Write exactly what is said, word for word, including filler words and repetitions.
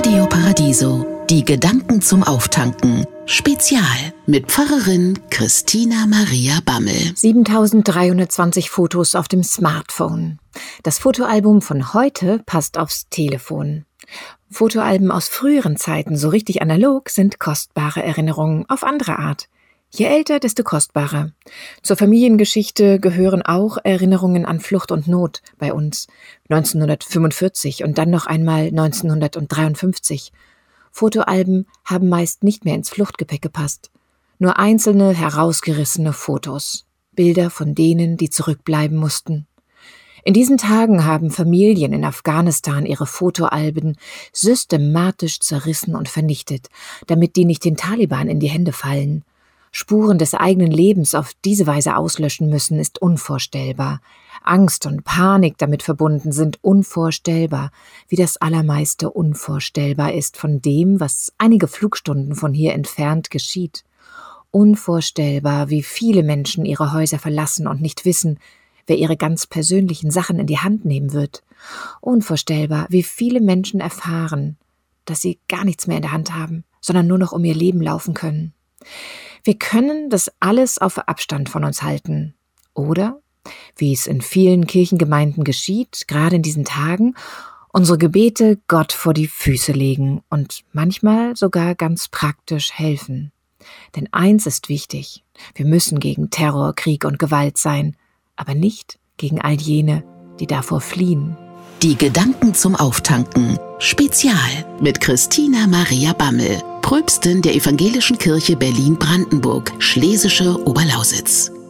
Radio Paradiso, die Gedanken zum Auftanken. Spezial mit Pfarrerin Christina Maria Bammel. siebentausenddreihundertzwanzig Fotos auf dem Smartphone. Das Fotoalbum von heute passt aufs Telefon. Fotoalben aus früheren Zeiten, so richtig analog, sind kostbare Erinnerungen auf andere Art. Je älter, desto kostbarer. Zur Familiengeschichte gehören auch Erinnerungen an Flucht und Not bei uns. neunzehnhundertfünfundvierzig und dann noch einmal neunzehnhundertdreiundfünfzig. Fotoalben haben meist nicht mehr ins Fluchtgepäck gepasst. Nur einzelne, herausgerissene Fotos. Bilder von denen, die zurückbleiben mussten. In diesen Tagen haben Familien in Afghanistan ihre Fotoalben systematisch zerrissen und vernichtet, damit die nicht den Taliban in die Hände fallen. Spuren des eigenen Lebens auf diese Weise auslöschen müssen, ist unvorstellbar. Angst und Panik damit verbunden sind unvorstellbar, wie das Allermeiste unvorstellbar ist von dem, was einige Flugstunden von hier entfernt geschieht. Unvorstellbar, wie viele Menschen ihre Häuser verlassen und nicht wissen, wer ihre ganz persönlichen Sachen in die Hand nehmen wird. Unvorstellbar, wie viele Menschen erfahren, dass sie gar nichts mehr in der Hand haben, sondern nur noch um ihr Leben laufen können. Wir können das alles auf Abstand von uns halten. Oder, wie es in vielen Kirchengemeinden geschieht, gerade in diesen Tagen, unsere Gebete Gott vor die Füße legen und manchmal sogar ganz praktisch helfen. Denn eins ist wichtig: Wir müssen gegen Terror, Krieg und Gewalt sein, aber nicht gegen all jene, die davor fliehen. Die Gedanken zum Auftanken. Spezial mit Christina Maria Bammel, Pröpstin der Evangelischen Kirche Berlin-Brandenburg, Schlesische Oberlausitz.